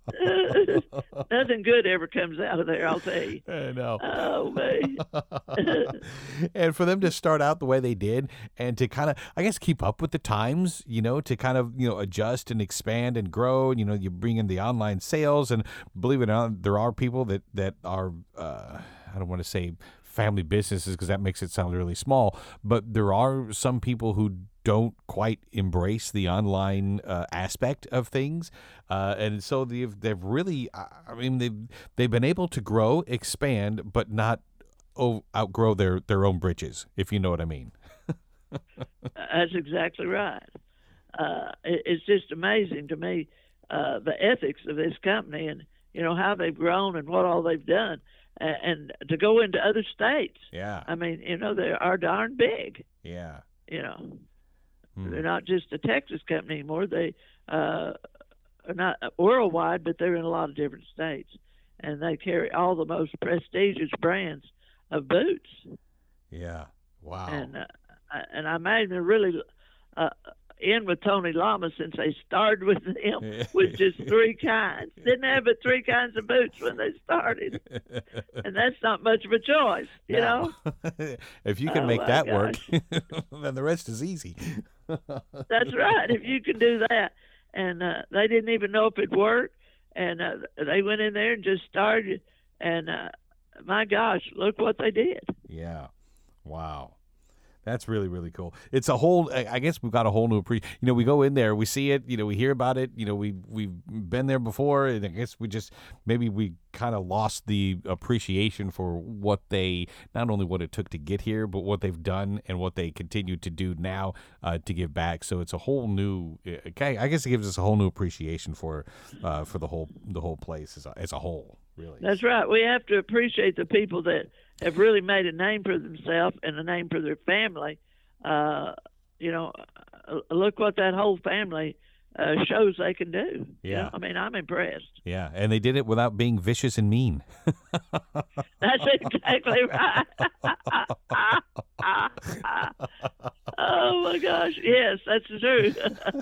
nothing good ever comes out of there. I'll tell you. I know. Oh man. And for them to start out the way they did, and to kind of, I guess, keep up with the times, you know, to kind of, you know, adjust and expand and grow. You know, you bring in the online sales, and believe it or not, there are people that that are, uh, I don't want to say family businesses because that makes it sound really small, but there are some people who don't quite embrace the online uh, aspect of things, uh, and so they've they've really, I mean, they've they've been able to grow, expand, but not oh, outgrow their their own britches, if you know what I mean. That's exactly right. Uh, it, it's just amazing to me uh, the ethics of this company, and you know how they've grown and what all they've done, and, and to go into other states. Yeah. I mean, you know, they are darn big. Yeah. You know, Hmm. they're not just a Texas company anymore. They uh, are not worldwide, but they're in a lot of different states, and they carry all the most prestigious brands of boots. Yeah. Wow. And uh, I- and I imagine they're really uh, in with Tony Lama since they started with him with just three kinds. Didn't have but three kinds of boots when they started, and that's not much of a choice, you No. know. If you can Oh, make my that gosh. work, then the rest is easy. That's right. If you can do that, and uh, they didn't even know if it worked, and uh, they went in there and just started, and uh, my gosh, look what they did. Yeah. Wow. That's really, really cool. It's a whole, I I guess we've got a whole new, pre, you know, we go in there, we see it, you know, we hear about it, you know, we, we've been there before, and I guess we just, maybe we kind of lost the appreciation for what they, not only what it took to get here, but what they've done and what they continue to do now uh, to give back. So it's a whole new, okay, I guess it gives us a whole new appreciation for, uh, for the whole, the whole place as a, as a whole, really. That's right. We have to appreciate the people that have really made a name for themselves and a name for their family. Uh, you know, uh, look what that whole family uh, shows they can do. You Yeah. know, I mean, I'm impressed. Yeah, and they did it without being vicious and mean. That's exactly right. Oh my gosh, yes, that's true.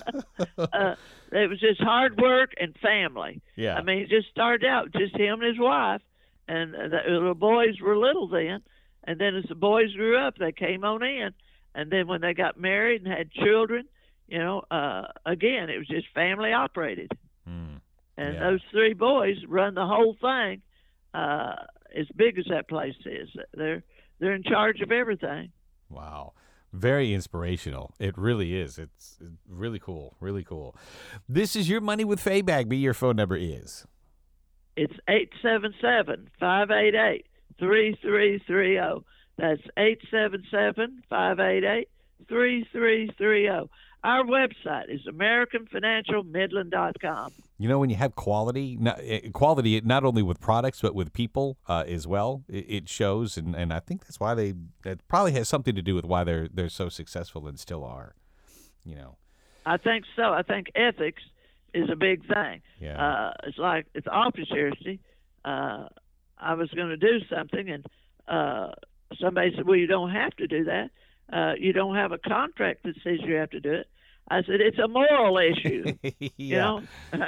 uh, it was just hard work and family. Yeah. I mean, it just started out just him and his wife, and the, the boys were little then, and then as the boys grew up, they came on in, and then when they got married and had children, you know, uh, again, it was just family operated. Mm. And Yeah. those three boys run the whole thing, uh, as big as that place is. They're they're in charge of everything. Wow. Very inspirational. It really is. It's it's really cool. Really cool. This is Your Money with Faye Bagby. Your phone number is. It's eight seven seven, five eight eight, three three three zero. That's eight seven seven, five eight eight, three three three zero. Our website is american financial midland dot com. You know, when you have quality, not, eh, quality not only with products but with people uh, as well, it, it shows, and, and I think that's why they. That probably has something to do with why they're they're so successful and still are. You know. I think so. I think ethics is a big thing. Yeah. Uh, it's like it's office heresy. Uh, I was going to do something, and uh, somebody said, "Well, you don't have to do that. Uh, you don't have a contract that says you have to do it." I said, "It's a moral issue." yeah. You know.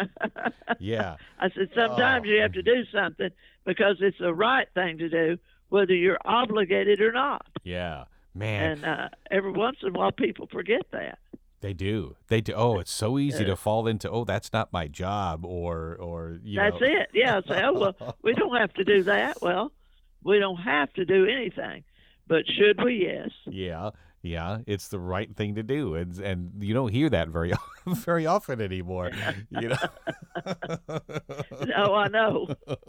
Yeah. I said, "Sometimes Oh. you have to do something because it's the right thing to do, whether you're obligated or not." Yeah. Man. And uh, every once in a while, people forget that. They do. They do. Oh, it's so easy Uh, to fall into, oh, that's not my job, or, or you That's know. it. Yeah. Say, "Oh well, we don't have to do that." Well, we don't have to do anything, but should we? Yes. Yeah, yeah, it's the right thing to do, and and you don't hear that very very often anymore. You know. No, I know.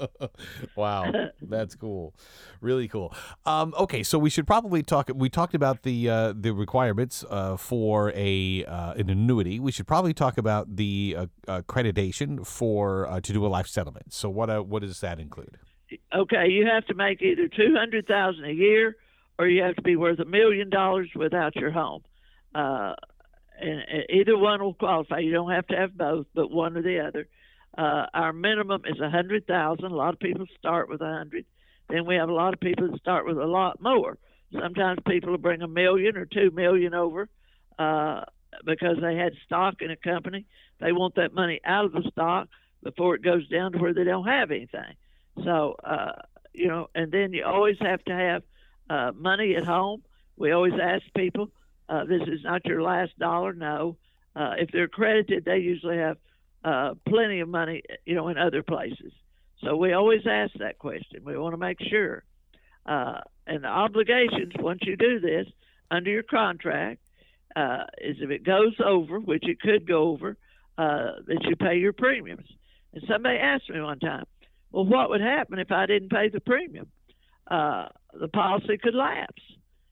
Wow, that's cool, really cool. Um, okay, so we should probably talk. We talked about the uh, the requirements uh, for a uh, an annuity. We should probably talk about the uh, accreditation for uh, to do a life settlement. So what uh, what does that include? Okay, you have to make either two hundred thousand a year, or you have to be worth a million dollars without your home. Uh, and, and either one will qualify. You don't have to have both, but one or the other. Uh, our minimum is a hundred thousand. A lot of people start with a hundred. Then we have a lot of people that start with a lot more. Sometimes people will bring a million or two million over uh, because they had stock in a company. They want that money out of the stock before it goes down to where they don't have anything. So, uh, you know, and then you always have to have uh, money at home. We always ask people, uh, this is not your last dollar. No. Uh, if they're accredited, they usually have uh, plenty of money, you know, in other places. So we always ask that question. We want to make sure. Uh, and the obligations, once you do this, under your contract, uh, is if it goes over, which it could go over, uh, that you pay your premiums. And somebody asked me one time, well, what would happen if I didn't pay the premium? Uh, the policy could lapse.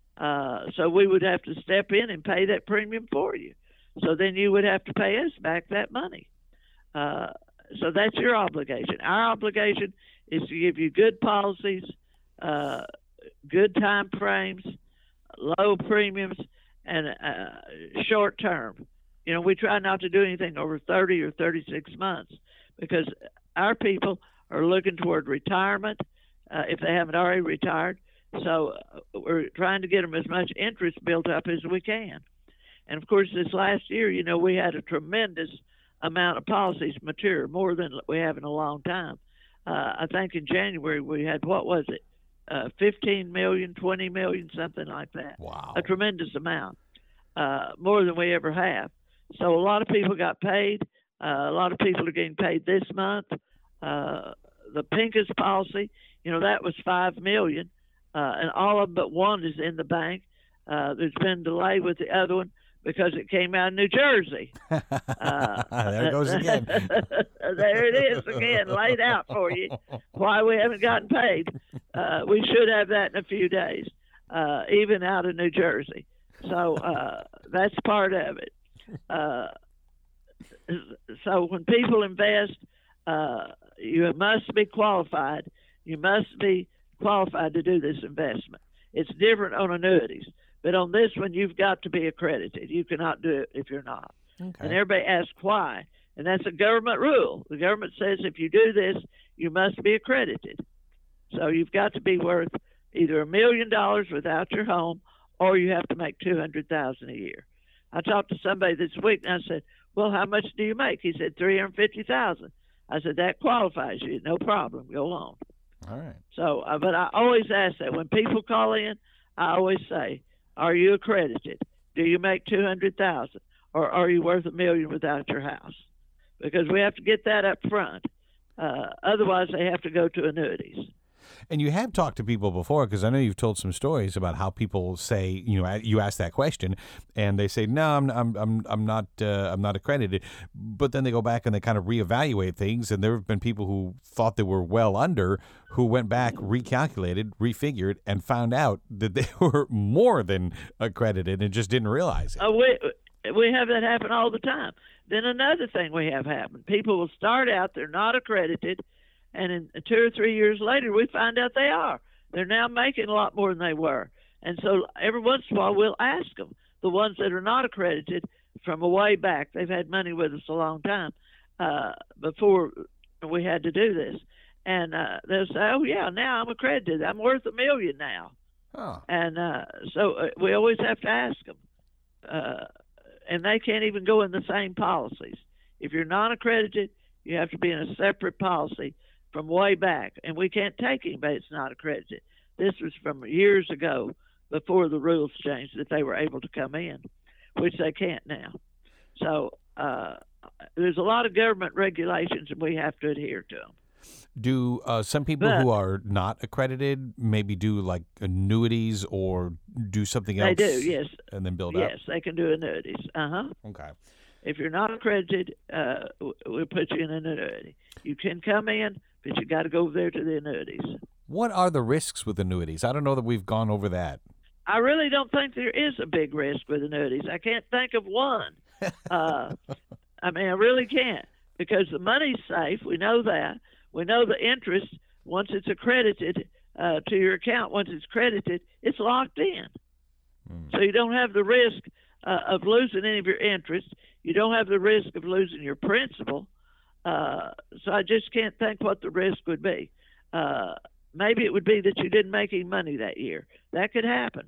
Uh, so we would have to step in and pay that premium for you. So then you would have to pay us back that money. Uh, so that's your obligation. Our obligation is to give you good policies, uh, good time frames, low premiums, and uh, short term. You know, we try not to do anything over thirty or thirty-six months because our people are looking toward retirement uh, if they haven't already retired. So uh, we're trying to get them as much interest built up as we can. And, of course, this last year, you know, we had a tremendous amount of policies mature, more than we have in a long time. Uh, I think in January we had, what was it, uh, fifteen million, twenty million, something like that. Wow. A tremendous amount, uh, more than we ever have. So a lot of people got paid. Uh, a lot of people are getting paid this month. Uh, the Pincus policy, you know, that was five million dollars, uh, and all of them but one is in the bank. Uh, there's been delay with the other one because it came out of New Jersey. Uh, there it goes again. There it is again, laid out for you, why we haven't gotten paid. Uh, we should have that in a few days, uh, even out of New Jersey. So uh, that's part of it. Uh, so when people invest, uh, you must be qualified. You must be qualified to do this investment. It's different on annuities. But on this one, you've got to be accredited. You cannot do it if you're not. Okay. And everybody asks why. And that's a government rule. The government says if you do this, you must be accredited. So you've got to be worth either a million dollars without your home, or you have to make two hundred thousand dollars a year. I talked to somebody this week, and I said, well, how much do you make? He said, three hundred fifty thousand dollars. I said, that qualifies you. No problem. Go on. All right. So, uh, but I always ask that. When people call in, I always say, are you accredited? Do you make two hundred thousand dollars? Or are you worth a million without your house? Because we have to get that up front. Uh, otherwise, they have to go to annuities. And you have talked to people before, because I know you've told some stories about how people say, you know, you ask that question, and they say, no, I'm, I'm, I'm, I'm not, uh, I'm not accredited. But then they go back and they kind of reevaluate things, and there have been people who thought they were well under, who went back, recalculated, refigured, and found out that they were more than accredited and just didn't realize it. Uh, we we have that happen all the time. Then another thing we have happen: people will start out, they're not accredited. And in two or three years later, we find out they are. They're now making a lot more than they were. And so every once in a while, we'll ask them, the ones that are not accredited from a way back. They've had money with us a long time uh, before we had to do this. And uh, they'll say, oh, yeah, now I'm accredited. I'm worth a million now. Oh. And uh, so uh, we always have to ask them. Uh, and they can't even go in the same policies. If you're not accredited, you have to be in a separate policy from way back, and we can't take anybody that's not accredited. This was from years ago, before the rules changed, that they were able to come in, which they can't now. So uh, there's a lot of government regulations, and we have to adhere to them. Do uh, some people But, who are not accredited maybe do like annuities or do something else? They do, yes. And then build yes, up? Yes, they can do annuities. Uh-huh. Okay. If you're not accredited, uh, we'll put you in an annuity. You can come in, but you got to go over there to the annuities. What are the risks with annuities? I don't know that we've gone over that. I really don't think there is a big risk with annuities. I can't think of one. uh, I mean, I really can't, because the money's safe. We know that. We know the interest, once it's accredited uh, to your account, once it's credited, it's locked in. Mm. So you don't have the risk uh, of losing any of your interest. You don't have the risk of losing your principal. Uh, so I just can't think what the risk would be. Uh, maybe it would be that you didn't make any money that year. That could happen.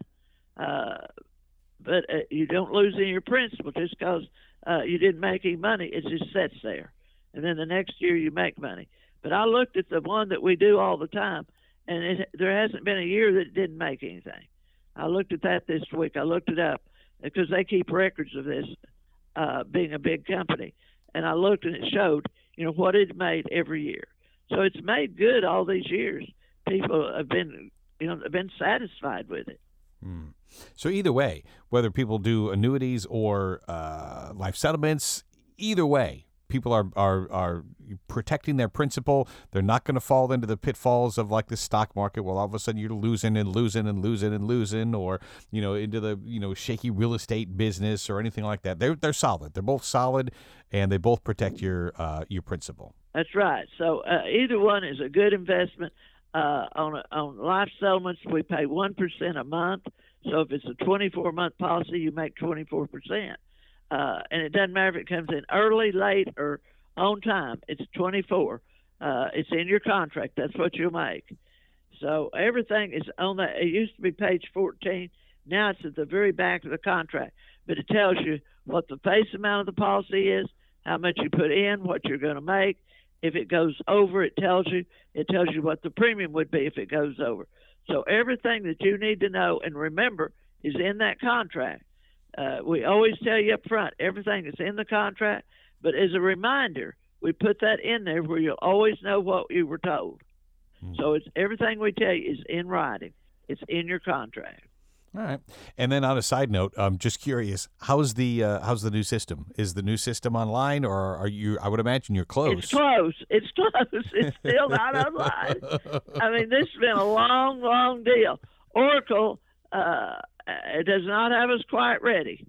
Uh, but uh, you don't lose any of your principal just because uh, you didn't make any money. It just sits there. And then the next year you make money. But I looked at the one that we do all the time, and it, there hasn't been a year that it didn't make anything. I looked at that this week. I looked it up because they keep records of this, uh, being a big company. And I looked, and it showed, you know, what it made every year. So it's made good all these years. People have been, you know, have been satisfied with it. Hmm. So either way, whether people do annuities or uh, life settlements, either way, people are, are, are protecting their principal. They're not going to fall into the pitfalls of like the stock market. Well, all of a sudden you're losing and losing and losing and losing, or, you know, into the, you know, shaky real estate business or anything like that. They're, they're solid. They're both solid, and they both protect your, uh, your principal. That's right. So uh, either one is a good investment. Uh, on a, on life settlements, we pay one percent a month. So if it's a twenty-four month policy, you make twenty-four percent. Uh, and it doesn't matter if it comes in early, late, or on time. It's twenty-four. Uh, it's in your contract. That's what you'll make. So everything is on that. It used to be page fourteen. Now it's at the very back of the contract. But it tells you what the face amount of the policy is, how much you put in, what you're going to make. If it goes over, it tells you. It tells you what the premium would be if it goes over. So everything that you need to know and remember is in that contract. Uh, we always tell you up front, everything is in the contract, but as a reminder, we put that in there where you'll always know what you were told. Mm. So it's everything we tell you is in writing. It's in your contract. All right. And then on a side note, I'm just curious, how's the uh, how's the new system? Is the new system online, or are you, I would imagine you're close. It's close. It's close. It's still not online. I mean, this has been a long, long deal. Oracle uh, does not have us quite ready.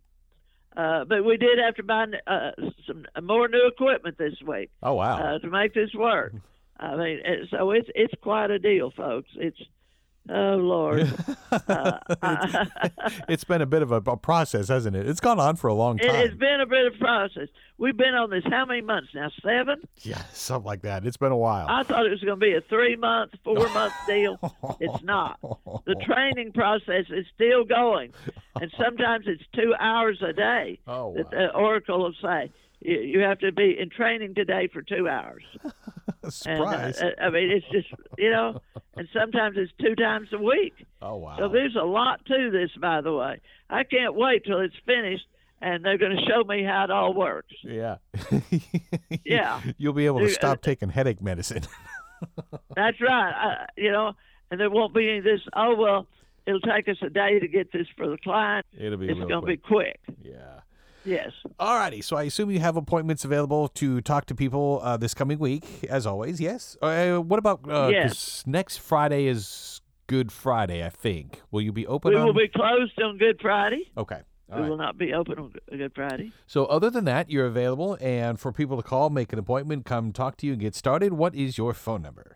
Uh, but we did have to buy uh, some more new equipment this week. Oh, wow. Uh, to make this work. I mean, so it's it's quite a deal, folks. It's Oh, Lord. Uh, it's, it's been a bit of a, a process, hasn't it? It's gone on for a long time. It has been a bit of a process. We've been on this how many months now? Seven? Yeah, something like that. It's been a while. I thought it was going to be a three-month, four-month deal. It's not. The training process is still going, and sometimes it's two hours a day oh, wow. that the Oracle will say, you, you have to be in training today for two hours. Surprise. And, uh, I mean, it's just, you know, and sometimes it's two times a week. Oh, wow. So there's a lot to this, by the way. I can't wait till it's finished, and they're going to show me how it all works. Yeah. Yeah. You'll be able to stop taking headache medicine. That's right. I, you know, and there won't be any of this, oh, well, it'll take us a day to get this for the client. It'll be It's going to be quick. Yeah. Yes. All righty. So I assume you have appointments available to talk to people uh, this coming week, as always. Yes. Uh, what about uh, yes. next Friday is Good Friday, I think. Will you be open we on? will be closed on Good Friday. Okay. All we right. will not be open on Good Friday. So other than that, you're available, and for people to call, make an appointment, come talk to you, and get started. What is your phone number?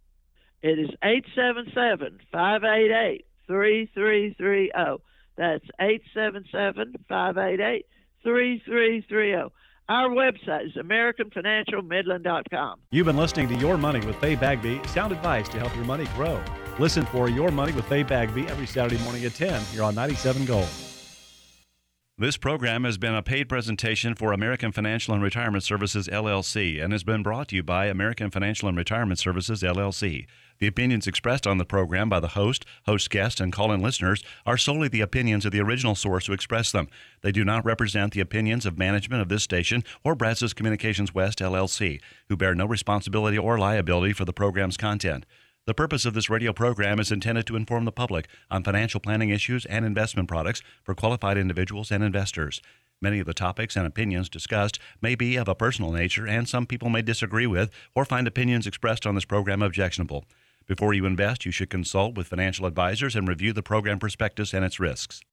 It is eight seven seven, five eight eight, three three three zero. That's eight seven seven, five eight eight, three three three zero. Our website is American Financial Midland dot com. You've been listening to Your Money with Faye Bagby, sound advice to help your money grow. Listen for Your Money with Faye Bagby every Saturday morning at ten here on ninety-seven Gold. This program has been a paid presentation for American Financial and Retirement Services, L L C, and has been brought to you by American Financial and Retirement Services, L L C. The opinions expressed on the program by the host, host guests, and call-in listeners are solely the opinions of the original source who expressed them. They do not represent the opinions of management of this station or Brazos Communications West, L L C, who bear no responsibility or liability for the program's content. The purpose of this radio program is intended to inform the public on financial planning issues and investment products for qualified individuals and investors. Many of the topics and opinions discussed may be of a personal nature, and some people may disagree with or find opinions expressed on this program objectionable. Before you invest, you should consult with financial advisors and review the program prospectus and its risks.